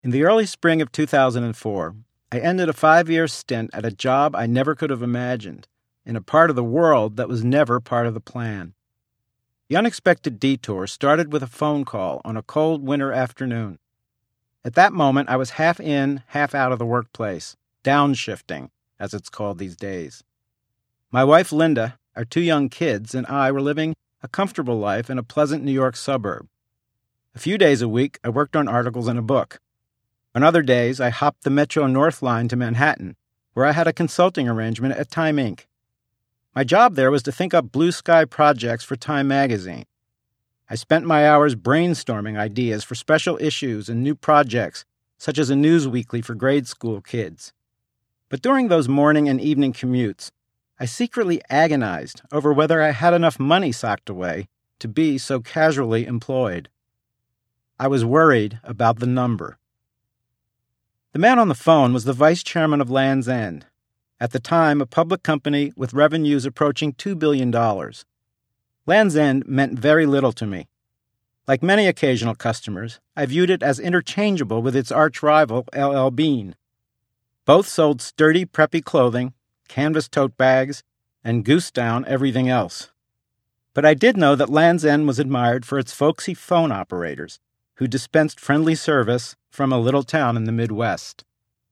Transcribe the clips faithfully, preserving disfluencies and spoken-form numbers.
In the early spring of two thousand four, I ended a five-year stint at a job I never could have imagined, in a part of the world that was never part of the plan. The unexpected detour started with a phone call on a cold winter afternoon. At that moment, I was half in, half out of the workplace, downshifting, as it's called these days. My wife, Linda, our two young kids, and I were living a comfortable life in a pleasant New York suburb. A few days a week, I worked on articles in a book. On other days, I hopped the Metro North line to Manhattan, where I had a consulting arrangement at Time Incorporated. My job there was to think up blue sky projects for Time magazine. I spent my hours brainstorming ideas for special issues and new projects, such as a news weekly for grade school kids. But during those morning and evening commutes, I secretly agonized over whether I had enough money socked away to be so casually employed. I was worried about the number. The man on the phone was the vice chairman of Land's End, at the time a public company with revenues approaching two billion dollars. Land's End meant very little to me. Like many occasional customers, I viewed it as interchangeable with its arch-rival, L L. Bean. Both sold sturdy, preppy clothing, canvas tote bags, and goose-down everything else. But I did know that Land's End was admired for its folksy phone operators, who dispensed friendly service from a little town in the Midwest.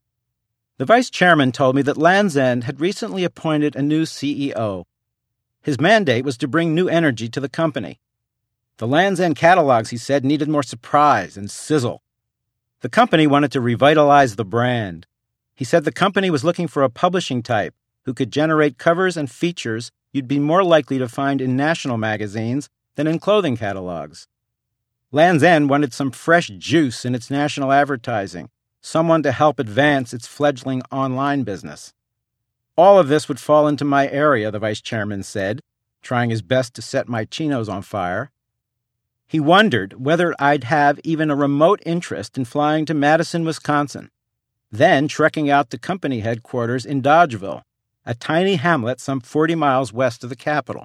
The vice chairman told me that Land's End had recently appointed a new C E O. His mandate was to bring new energy to the company. The Land's End catalogs, he said, needed more surprise and sizzle. The company wanted to revitalize the brand. He said the company was looking for a publishing type who could generate covers and features you'd be more likely to find in national magazines than in clothing catalogs. Land's End wanted some fresh juice in its national advertising, someone to help advance its fledgling online business. All of this would fall into my area, the vice chairman said, trying his best to set my chinos on fire. He wondered whether I'd have even a remote interest in flying to Madison, Wisconsin, then trekking out to company headquarters in Dodgeville, a tiny hamlet some forty miles west of the capital.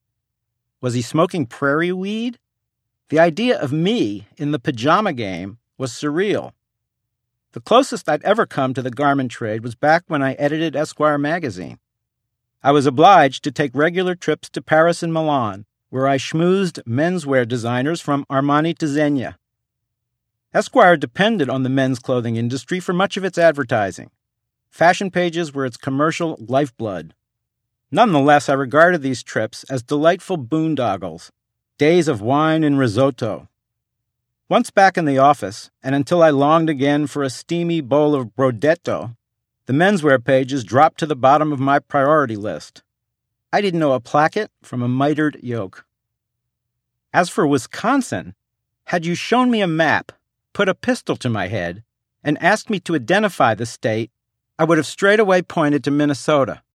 Was he smoking prairie weed? The idea of me in the pajama game was surreal. The closest I'd ever come to the garment trade was back when I edited Esquire magazine. I was obliged to take regular trips to Paris and Milan, where I schmoozed menswear designers from Armani to Zegna. Esquire depended on the men's clothing industry for much of its advertising. Fashion pages were its commercial lifeblood. Nonetheless, I regarded these trips as delightful boondoggles, days of wine and risotto. Once back in the office, and until I longed again for a steamy bowl of brodetto, the menswear pages dropped to the bottom of my priority list. I didn't know a placket from a mitered yoke. As for Wisconsin, had you shown me a map, put a pistol to my head, and asked me to identify the state, I would have straightaway pointed to Minnesota.